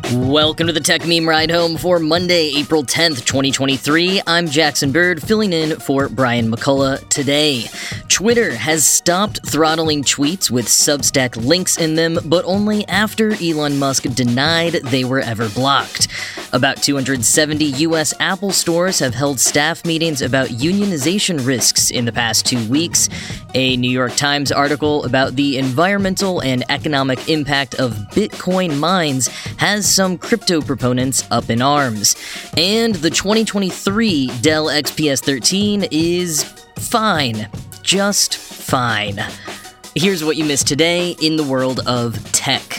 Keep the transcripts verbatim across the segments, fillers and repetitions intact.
Welcome to the Tech Meme Ride Home for Monday, April tenth, twenty twenty-three. I'm Jackson Bird, filling in for Brian McCullough today. Twitter has stopped throttling tweets with Substack links in them, but only after Elon Musk denied they were ever blocked. About two hundred seventy U S Apple stores have held staff meetings about unionization risks in the past two weeks. A New York Times article about the environmental and economic impact of Bitcoin mines has some crypto proponents up in arms. And the twenty twenty-three Dell X P S thirteen is fine. Just fine. Here's what you missed today in the world of tech.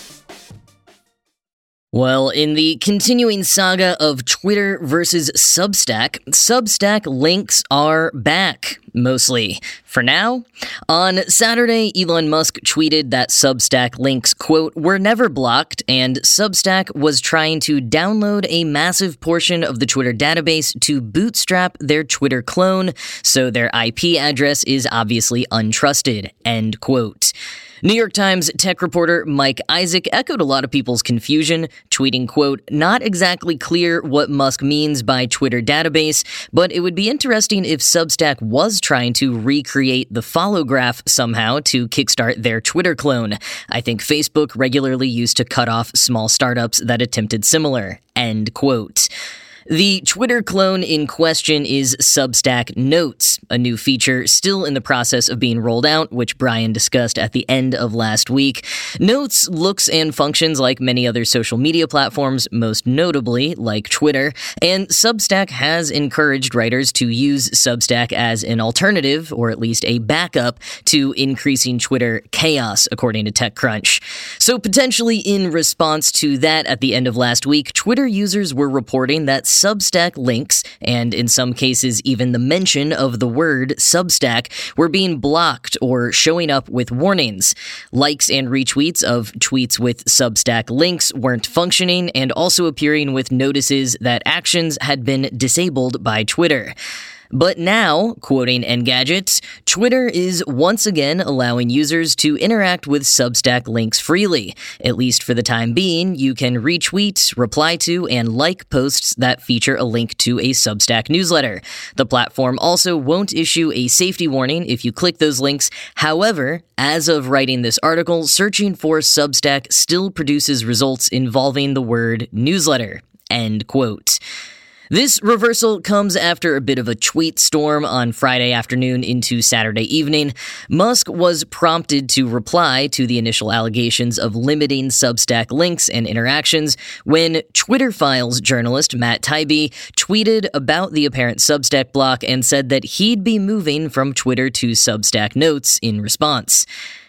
Well, in the continuing saga of Twitter versus Substack, Substack links are back, mostly. For now. On Saturday, Elon Musk tweeted that Substack links, quote, were never blocked, and Substack was trying to download a massive portion of the Twitter database to bootstrap their Twitter clone, so their I P address is obviously untrusted, end quote. New York Times tech reporter Mike Isaac echoed a lot of people's confusion, tweeting, quote, not exactly clear what Musk means by Twitter database, but it would be interesting if Substack was trying to recreate the follow graph somehow to kickstart their Twitter clone. I think Facebook regularly used to cut off small startups that attempted similar, end quote. The Twitter clone in question is Substack Notes, a new feature still in the process of being rolled out, which Brian discussed at the end of last week. Notes looks and functions like many other social media platforms, most notably like Twitter, and Substack has encouraged writers to use Substack as an alternative, or at least a backup, to increasing Twitter chaos, according to TechCrunch. So potentially in response to that at the end of last week, Twitter users were reporting that Substack links, and in some cases even the mention of the word Substack, were being blocked or showing up with warnings. Likes and retweets of tweets with Substack links weren't functioning and also appearing with notices that actions had been disabled by Twitter. But now, quoting Engadget, Twitter is once again allowing users to interact with Substack links freely. At least for the time being, you can retweet, reply to, and like posts that feature a link to a Substack newsletter. The platform also won't issue a safety warning if you click those links. However, as of writing this article, searching for Substack still produces results involving the word newsletter, end quote. This reversal comes after a bit of a tweet storm on Friday afternoon into Saturday evening. Musk was prompted to reply to the initial allegations of limiting Substack links and interactions when Twitter Files journalist Matt Taibbi tweeted about the apparent Substack block and said that he'd be moving from Twitter to Substack Notes in response.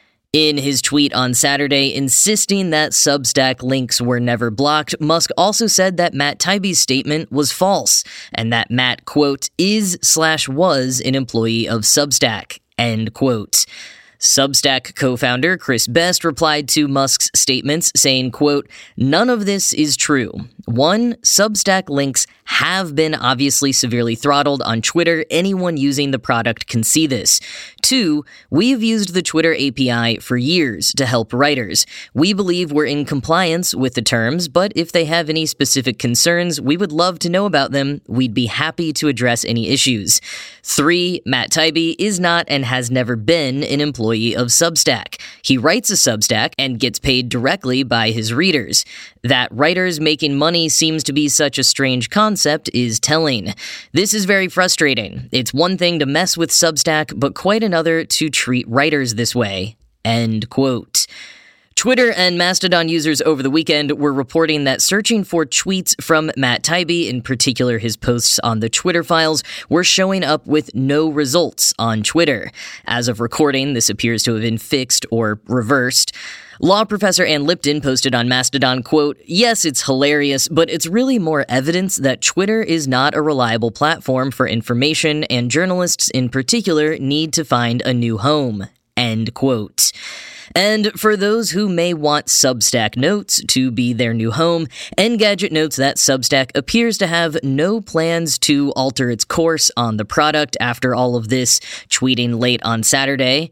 In his tweet on Saturday insisting that Substack links were never blocked, Musk also said that Matt Taibbi's statement was false, and that Matt, quote, is slash was an employee of Substack, end quote. Substack co-founder Chris Best replied to Musk's statements saying, quote, none of this is true. One, Substack links have been obviously severely throttled on Twitter. Anyone using the product can see this. Two, we've used the Twitter A P I for years to help writers. We believe we're in compliance with the terms, but if they have any specific concerns, we would love to know about them. We'd be happy to address any issues. Three, Matt Taibbi is not and has never been an employee of Substack. He writes a Substack and gets paid directly by his readers. That writers making money seems to be such a strange concept is telling. This is very frustrating. It's one thing to mess with Substack, but quite another to treat writers this way. End quote. Twitter and Mastodon users over the weekend were reporting that searching for tweets from Matt Taibbi, in particular his posts on the Twitter Files, were showing up with no results on Twitter. As of recording, this appears to have been fixed or reversed. Law professor Ann Lipton posted on Mastodon, quote, yes, it's hilarious, but it's really more evidence that Twitter is not a reliable platform for information, and journalists in particular need to find a new home, end quote. And for those who may want Substack Notes to be their new home, Engadget notes that Substack appears to have no plans to alter its course on the product after all of this, tweeting late on Saturday,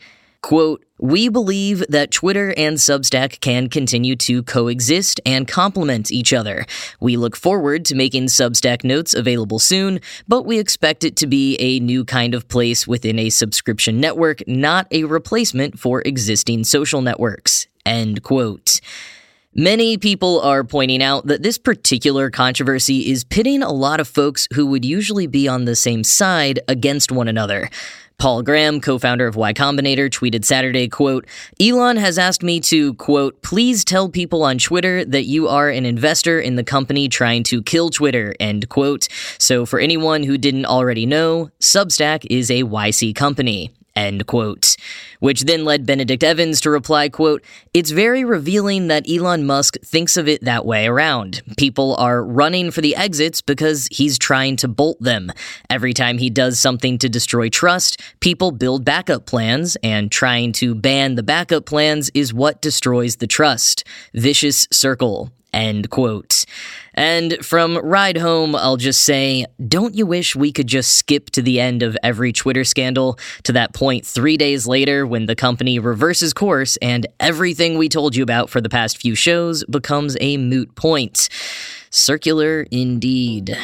Quote, "We believe that Twitter and Substack can continue to coexist and complement each other. We look forward to making Substack Notes available soon, but we expect it to be a new kind of place within a subscription network, not a replacement for existing social networks." End quote. Many people are pointing out that this particular controversy is pitting a lot of folks who would usually be on the same side against one another. Paul Graham, co-founder of Y Combinator, tweeted Saturday, quote, "Elon has asked me to, quote, please tell people on Twitter that you are an investor in the company trying to kill Twitter," end quote. So for anyone who didn't already know, Substack is a Y C company. End quote. Which then led Benedict Evans to reply, quote, "It's very revealing that Elon Musk thinks of it that way around. People are running for the exits because he's trying to bolt them. Every time he does something to destroy trust, people build backup plans, and trying to ban the backup plans is what destroys the trust. Vicious circle." End quote. And from Ride Home, I'll just say, don't you wish we could just skip to the end of every Twitter scandal, to that point three days later when the company reverses course and everything we told you about for the past few shows becomes a moot point? Circular indeed.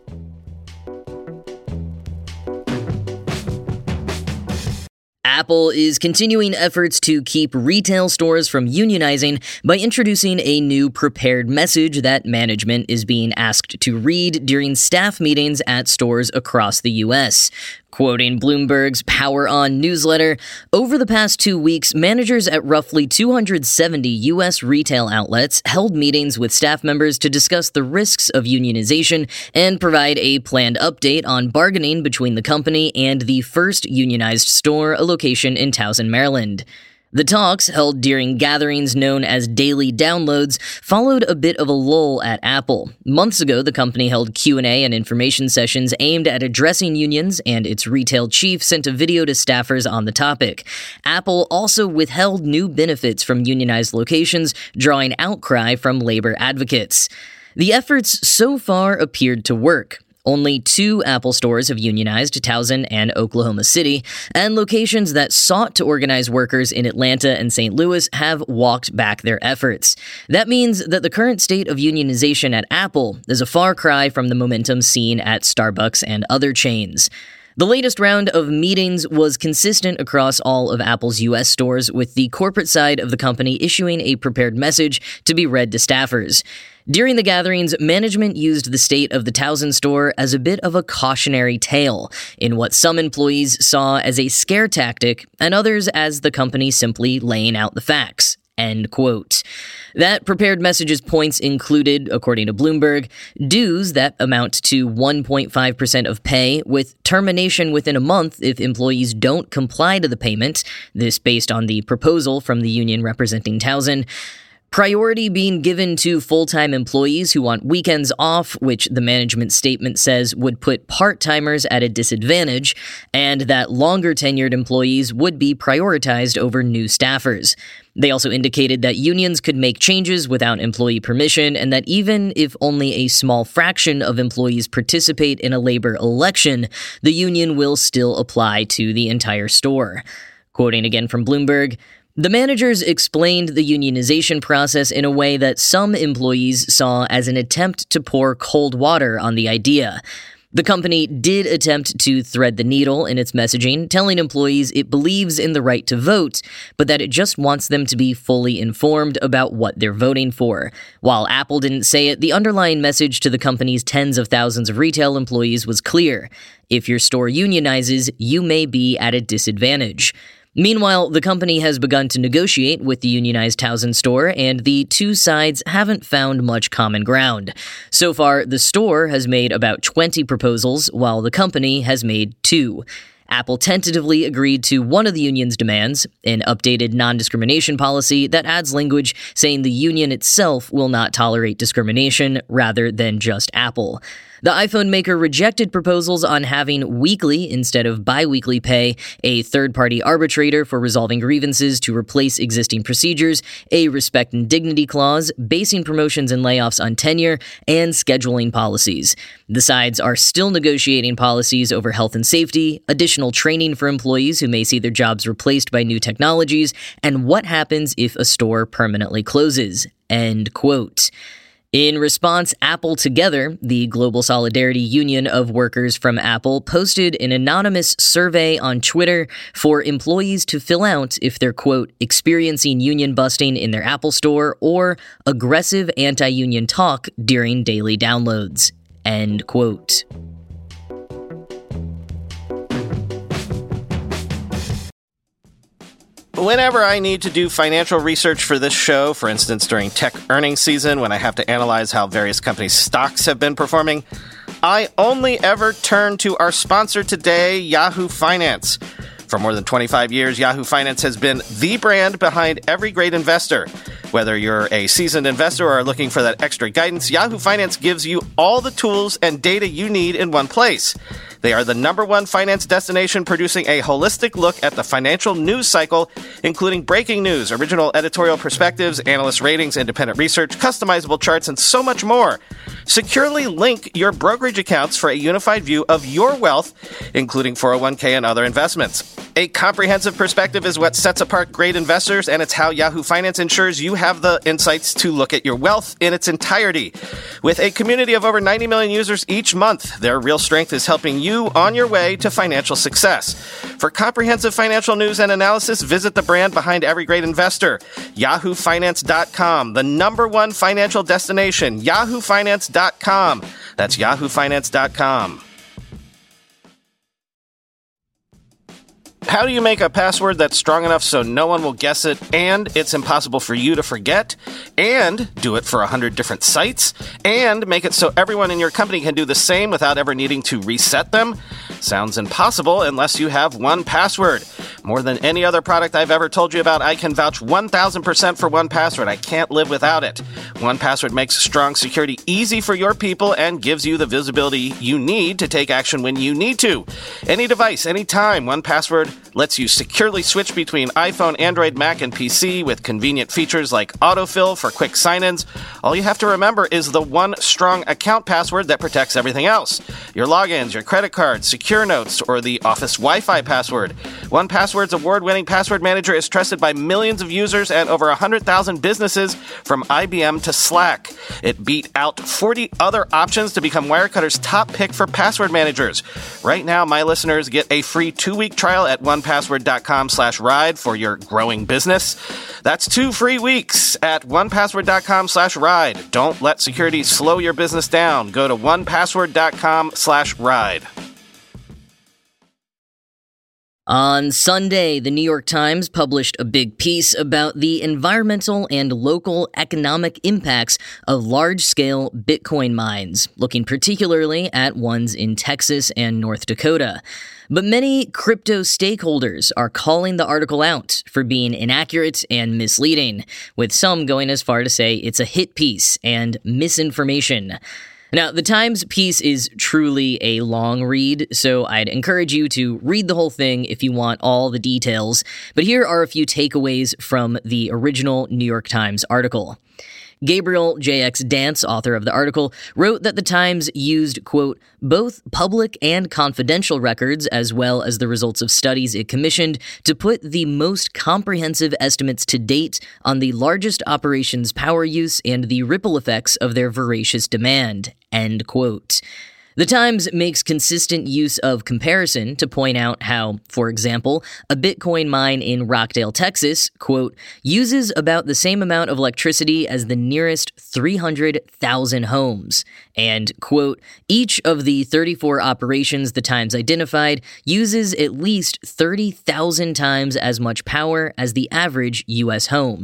Apple is continuing efforts to keep retail stores from unionizing by introducing a new prepared message that management is being asked to read during staff meetings at stores across the U S. Quoting Bloomberg's Power On newsletter, over the past two weeks, managers at roughly two hundred seventy U S retail outlets held meetings with staff members to discuss the risks of unionization and provide a planned update on bargaining between the company and the first unionized store, a location in Towson, Maryland. The talks, held during gatherings known as daily downloads, followed a bit of a lull at Apple. Months ago, the company held Q and A and information sessions aimed at addressing unions, and its retail chief sent a video to staffers on the topic. Apple also withheld new benefits from unionized locations, drawing outcry from labor advocates. The efforts so far appeared to work. Only two Apple stores have unionized, Towson and Oklahoma City, and locations that sought to organize workers in Atlanta and Saint Louis have walked back their efforts. That means that the current state of unionization at Apple is a far cry from the momentum seen at Starbucks and other chains. The latest round of meetings was consistent across all of Apple's U S stores, with the corporate side of the company issuing a prepared message to be read to staffers. During the gatherings, management used the state of the Towson store as a bit of a cautionary tale, in what some employees saw as a scare tactic and others as the company simply laying out the facts. End quote. That prepared message's points included, according to Bloomberg, dues that amount to one point five percent of pay, with termination within a month if employees don't comply to the payment, this based on the proposal from the union representing Towson. Priority being given to full-time employees who want weekends off, which the management statement says would put part-timers at a disadvantage, and that longer-tenured employees would be prioritized over new staffers. They also indicated that unions could make changes without employee permission, and that even if only a small fraction of employees participate in a labor election, the union will still apply to the entire store. Quoting again from Bloomberg, "The managers explained the unionization process in a way that some employees saw as an attempt to pour cold water on the idea. The company did attempt to thread the needle in its messaging, telling employees it believes in the right to vote, but that it just wants them to be fully informed about what they're voting for. While Apple didn't say it, the underlying message to the company's tens of thousands of retail employees was clear. If your store unionizes, you may be at a disadvantage." Meanwhile, the company has begun to negotiate with the unionized Towson store, and the two sides haven't found much common ground. So far, the store has made about twenty proposals, while the company has made two. Apple tentatively agreed to one of the union's demands, an updated non-discrimination policy that adds language saying the union itself will not tolerate discrimination rather than just Apple. The iPhone maker rejected proposals on having weekly instead of bi-weekly pay, a third-party arbitrator for resolving grievances to replace existing procedures, a respect and dignity clause, basing promotions and layoffs on tenure, and scheduling policies. The sides are still negotiating policies over health and safety, additional training for employees who may see their jobs replaced by new technologies, and what happens if a store permanently closes. End quote. In response, Apple Together, the global solidarity union of workers from Apple, posted an anonymous survey on Twitter for employees to fill out if they're, quote, experiencing union busting in their Apple Store or aggressive anti-union talk during daily downloads. End quote. Whenever I need to do financial research for this show, for instance during tech earnings season when I have to analyze how various companies' stocks have been performing, I only ever turn to our sponsor today, Yahoo Finance. For more than twenty-five years, Yahoo Finance has been the brand behind every great investor. Whether you're a seasoned investor or are looking for that extra guidance, Yahoo Finance gives you all the tools and data you need in one place. They are the number one finance destination producing a holistic look at the financial news cycle, including breaking news, original editorial perspectives, analyst ratings, independent research, customizable charts, and so much more. Securely link your brokerage accounts for a unified view of your wealth, including four oh one k and other investments. A comprehensive perspective is what sets apart great investors, and it's how Yahoo Finance ensures you have the insights to look at your wealth in its entirety. With a community of over ninety million users each month, their real strength is helping you on your way to financial success. For comprehensive financial news and analysis, visit the brand behind every great investor, yahoo finance dot com, the number one financial destination, yahoo finance dot com. That's yahoo finance dot com. How do you make a password that's strong enough so no one will guess it, and it's impossible for you to forget, and do it for one hundred different sites, and make it so everyone in your company can do the same without ever needing to reset them? Sounds impossible unless you have one Password. More than any other product I've ever told you about, I can vouch one thousand percent for one Password. I can't live without it. one Password makes strong security easy for your people and gives you the visibility you need to take action when you need to. Any device, anytime, one Password lets you securely switch between iPhone, Android, Mac, and P C with convenient features like autofill for quick sign-ins. All you have to remember is the one strong account password that protects everything else. Your logins, your credit cards, secure notes, or the Office Wi-Fi password. one Password's award-winning password manager is trusted by millions of users and over one hundred thousand businesses from I B M to Slack. It beat out forty other options to become Wirecutter's top pick for password managers. Right now, my listeners get a free two-week trial at one password dot com slash ride for your growing business. That's two free weeks at one password dot com slash ride. Don't let security slow your business down. Go to one password dot com slash ride. On Sunday, the New York Times published a big piece about the environmental and local economic impacts of large-scale Bitcoin mines, looking particularly at ones in Texas and North Dakota. But many crypto stakeholders are calling the article out for being inaccurate and misleading, with some going as far to say it's a hit piece and misinformation. Now, the Times piece is truly a long read, so I'd encourage you to read the whole thing if you want all the details, but here are a few takeaways from the original New York Times article. Gabriel J X Dance, author of the article, wrote that the Times used, quote, both public and confidential records, as well as the results of studies it commissioned, to put the most comprehensive estimates to date on the largest operations' power use and the ripple effects of their voracious demand, end quote. The Times makes consistent use of comparison to point out how, for example, a Bitcoin mine in Rockdale, Texas, quote, uses about the same amount of electricity as the nearest three hundred thousand homes, and, quote, each of the thirty-four operations the Times identified uses at least thirty thousand times as much power as the average U S home,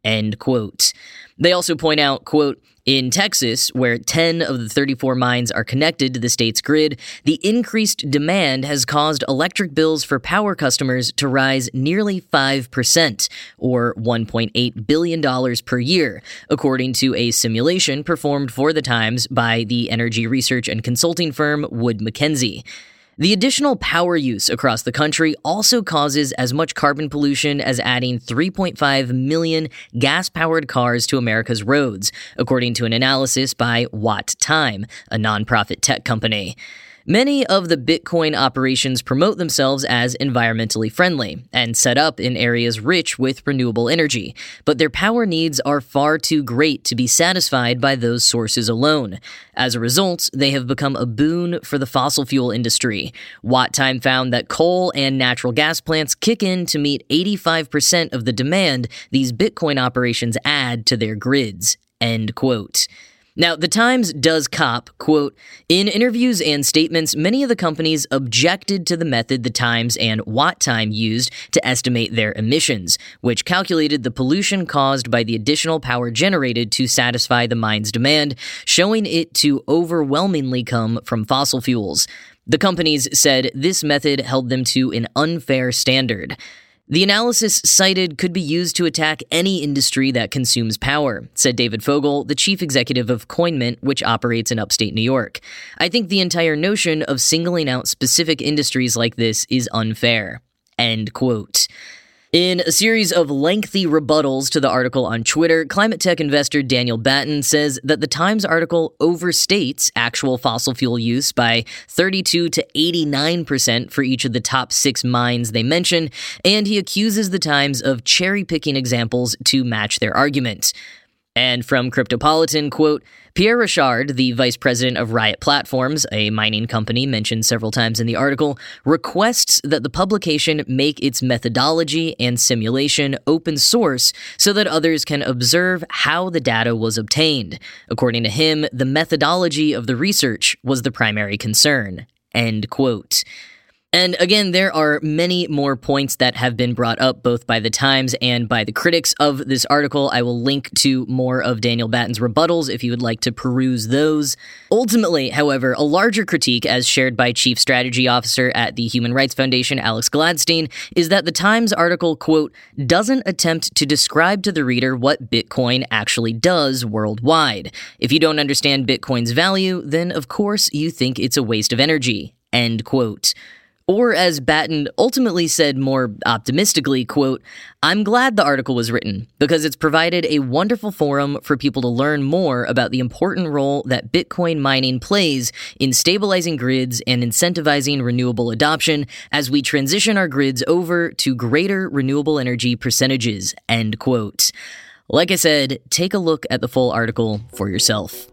end quote. They also point out, quote, in Texas, where ten of the thirty-four mines are connected to the state's grid, the increased demand has caused electric bills for power customers to rise nearly five percent, or one point eight billion dollars per year, according to a simulation performed for The Times by the energy research and consulting firm Wood Mackenzie. The additional power use across the country also causes as much carbon pollution as adding three point five million gas-powered cars to America's roads, according to an analysis by Watt Time, a nonprofit tech company. Many of the Bitcoin operations promote themselves as environmentally friendly and set up in areas rich with renewable energy, but their power needs are far too great to be satisfied by those sources alone. As a result, they have become a boon for the fossil fuel industry. Watt Time found that coal and natural gas plants kick in to meet eighty-five percent of the demand these Bitcoin operations add to their grids. End quote. Now, The Times does cop, quote, in interviews and statements, many of the companies objected to the method The Times and Watt Time used to estimate their emissions, which calculated the pollution caused by the additional power generated to satisfy the mine's demand, showing it to overwhelmingly come from fossil fuels. The companies said this method held them to an unfair standard. The analysis cited could be used to attack any industry that consumes power, said David Fogel, the chief executive of CoinMint, which operates in upstate New York. I think the entire notion of singling out specific industries like this is unfair. End quote. In a series of lengthy rebuttals to the article on Twitter, climate tech investor Daniel Batten says that the Times article overstates actual fossil fuel use by thirty-two to eighty-nine percent for each of the top six mines they mention, and he accuses the Times of cherry-picking examples to match their argument. And from Cryptopolitan, quote, Pierre Richard, the vice president of Riot Platforms, a mining company mentioned several times in the article, requests that the publication make its methodology and simulation open source so that others can observe how the data was obtained. According to him, the methodology of the research was the primary concern. End quote. And again, there are many more points that have been brought up both by the Times and by the critics of this article. I will link to more of Daniel Batten's rebuttals if you would like to peruse those. Ultimately, however, a larger critique, as shared by Chief Strategy Officer at the Human Rights Foundation, Alex Gladstein, is that the Times article, quote, doesn't attempt to describe to the reader what Bitcoin actually does worldwide. If you don't understand Bitcoin's value, then of course you think it's a waste of energy. End quote. Or as Batten ultimately said more optimistically, quote, I'm glad the article was written because it's provided a wonderful forum for people to learn more about the important role that Bitcoin mining plays in stabilizing grids and incentivizing renewable adoption as we transition our grids over to greater renewable energy percentages, end quote. Like I said, take a look at the full article for yourself.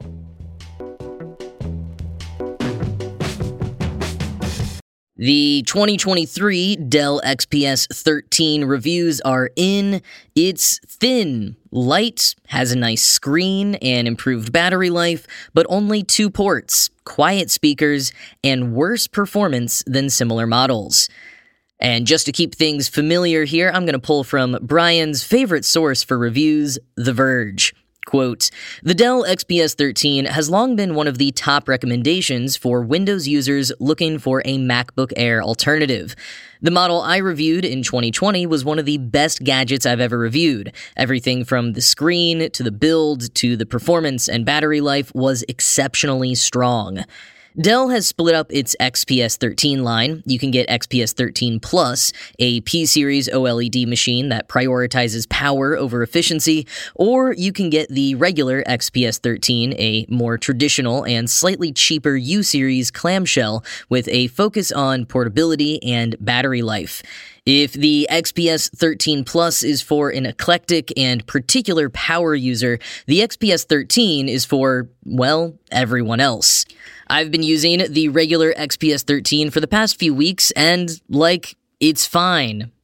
The twenty twenty-three Dell X P S thirteen reviews are in. It's thin, light, has a nice screen and improved battery life, but only two ports, quiet speakers, and worse performance than similar models. And just to keep things familiar here, I'm going to pull from Brian's favorite source for reviews, The Verge. Quote, the Dell X P S thirteen has long been one of the top recommendations for Windows users looking for a MacBook Air alternative. The model I reviewed in twenty twenty was one of the best gadgets I've ever reviewed. Everything from the screen to the build to the performance and battery life was exceptionally strong. Dell has split up its X P S thirteen line. You can get X P S thirteen Plus, a P-series OLED machine that prioritizes power over efficiency, or you can get the regular X P S thirteen, a more traditional and slightly cheaper U-series clamshell with a focus on portability and battery life. If the X P S thirteen Plus is for an eclectic and particular power user, the X P S thirteen is for, well, everyone else. I've been using the regular X P S thirteen for the past few weeks, and, like, it's fine.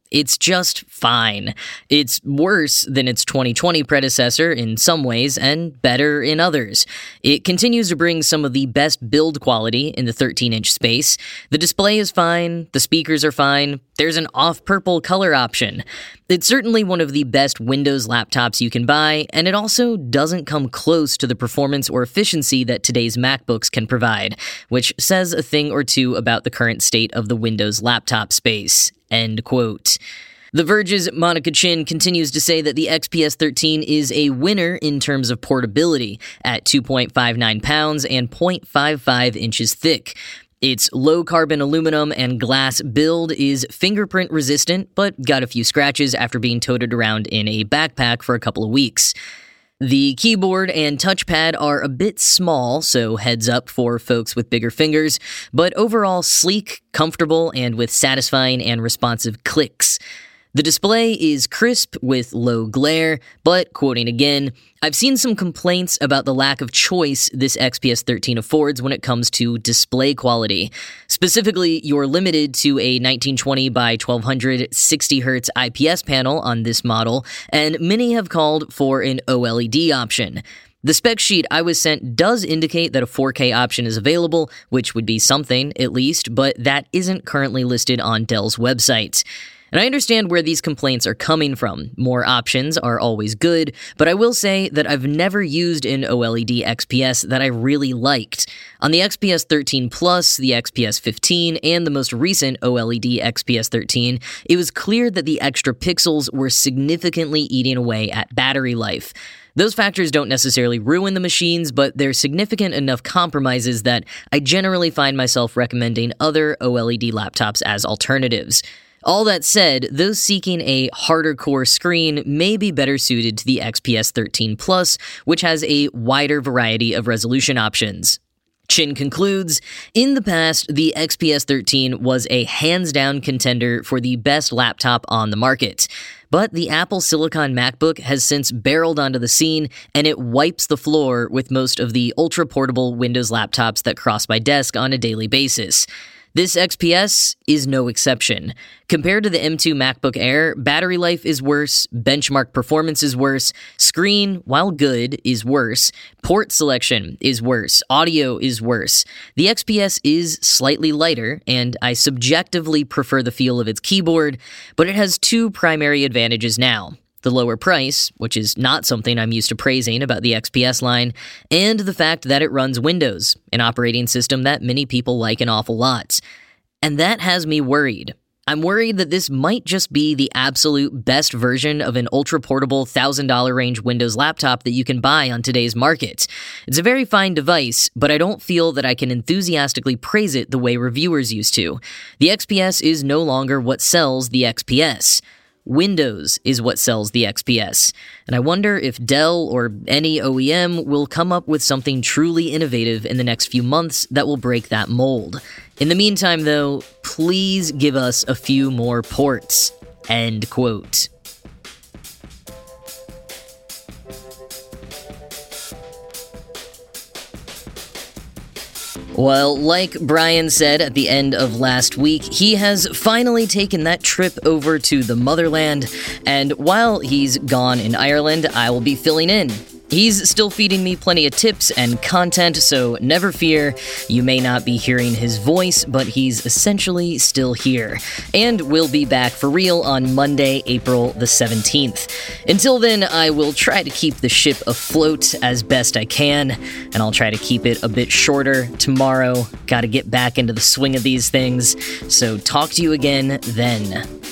It's just fine. It's worse than its twenty twenty predecessor in some ways and better in others. It continues to bring some of the best build quality in the thirteen-inch space. The display is fine, the speakers are fine, there's an off-purple color option. It's certainly one of the best Windows laptops you can buy, and it also doesn't come close to the performance or efficiency that today's MacBooks can provide, which says a thing or two about the current state of the Windows laptop space. End quote. The Verge's Monica Chin continues to say that the X P S thirteen is a winner in terms of portability at two point five nine pounds and zero point five five inches thick. Its low-carbon aluminum and glass build is fingerprint resistant, but got a few scratches after being toted around in a backpack for a couple of weeks. The keyboard and touchpad are a bit small, so heads up for folks with bigger fingers, but overall sleek, comfortable, and with satisfying and responsive clicks. The display is crisp with low glare, but, quoting again, I've seen some complaints about the lack of choice this X P S thirteen affords when it comes to display quality. Specifically, you're limited to a nineteen twenty by twelve hundred sixty hertz I P S panel on this model, and many have called for an OLED option. The spec sheet I was sent does indicate that a four K option is available, which would be something, at least, but that isn't currently listed on Dell's website. And I understand where these complaints are coming from. More options are always good, but I will say that I've never used an OLED X P S that I really liked. On the X P S thirteen Plus, the X P S fifteen, and the most recent OLED X P S thirteen, it was clear that the extra pixels were significantly eating away at battery life. Those factors don't necessarily ruin the machines, but they're significant enough compromises that I generally find myself recommending other OLED laptops as alternatives. All that said, those seeking a harder core screen may be better suited to the X P S thirteen Plus, which has a wider variety of resolution options. Chin concludes, in the past, the X P S thirteen was a hands-down contender for the best laptop on the market. But the Apple Silicon MacBook has since barreled onto the scene, and it wipes the floor with most of the ultra-portable Windows laptops that cross my desk on a daily basis. This X P S is no exception. Compared to the M two MacBook Air, battery life is worse, benchmark performance is worse, screen, while good, is worse, port selection is worse, audio is worse. The X P S is slightly lighter, and I subjectively prefer the feel of its keyboard, but it has two primary advantages now. The lower price, which is not something I'm used to praising about the X P S line, and the fact that it runs Windows, an operating system that many people like an awful lot. And that has me worried. I'm worried that this might just be the absolute best version of an ultra-portable one thousand dollars range Windows laptop that you can buy on today's market. It's a very fine device, but I don't feel that I can enthusiastically praise it the way reviewers used to. The X P S is no longer what sells the X P S. Windows is what sells the X P S, and I wonder if Dell or any O E M will come up with something truly innovative in the next few months that will break that mold. In the meantime, though, please give us a few more ports. End quote. Well, like Brian said at the end of last week, he has finally taken that trip over to the motherland, and while he's gone in Ireland, I will be filling in. He's still feeding me plenty of tips and content, so never fear, you may not be hearing his voice, but he's essentially still here. And we'll be back for real on Monday, April the seventeenth. Until then, I will try to keep the ship afloat as best I can, and I'll try to keep it a bit shorter tomorrow. Gotta get back into the swing of these things, so talk to you again then.